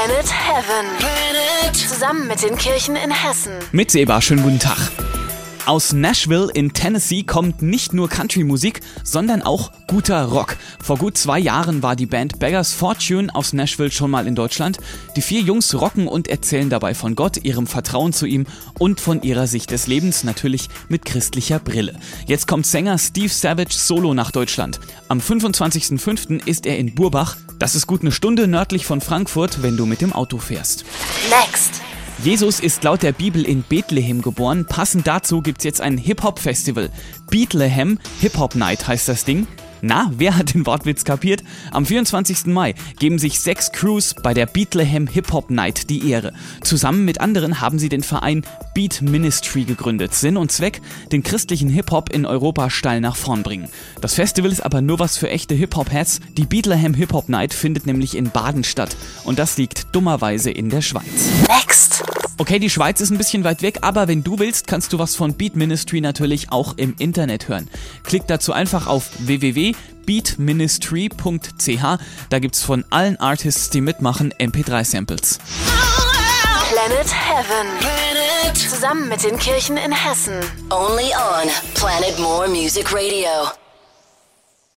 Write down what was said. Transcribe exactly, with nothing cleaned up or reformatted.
Planet Heaven. Planet. Zusammen mit den Kirchen in Hessen. Mit Seba, schönen guten Tag. Aus Nashville in Tennessee kommt nicht nur Country-Musik, sondern auch guter Rock. Vor gut zwei Jahren war die Band Beggars Fortune aus Nashville schon mal in Deutschland. Die vier Jungs rocken und erzählen dabei von Gott, ihrem Vertrauen zu ihm und von ihrer Sicht des Lebens, natürlich mit christlicher Brille. Jetzt kommt Sänger Steve Savage solo nach Deutschland. Am fünfundzwanzigsten fünften ist er in Burbach. Das ist gut eine Stunde nördlich von Frankfurt, wenn du mit dem Auto fährst. Next. Jesus ist laut der Bibel in Bethlehem geboren. Passend dazu gibt's jetzt ein Hip-Hop-Festival. Bethlehem Hip-Hop Night heißt das Ding. Na, wer hat den Wortwitz kapiert? Am vierundzwanzigsten Mai geben sich sechs Crews bei der Bethlehem Hip-Hop Night die Ehre. Zusammen mit anderen haben sie den Verein Beat Ministry gegründet. Sinn und Zweck, den christlichen Hip-Hop in Europa steil nach vorn bringen. Das Festival ist aber nur was für echte Hip-Hop-Heads. Die Bethlehem Hip-Hop Night findet nämlich in Baden statt. Und das liegt dummerweise in der Schweiz. Next. Okay, die Schweiz ist ein bisschen weit weg, aber wenn du willst, kannst du was von Beat Ministry natürlich auch im Internet hören. Klick dazu einfach auf w w w punkt beat ministry punkt c h. Da gibt's von allen Artists, die mitmachen, M P drei Samples. Planet Heaven. Planet. Zusammen mit den Kirchen in Hessen. Only on Planet More Music Radio.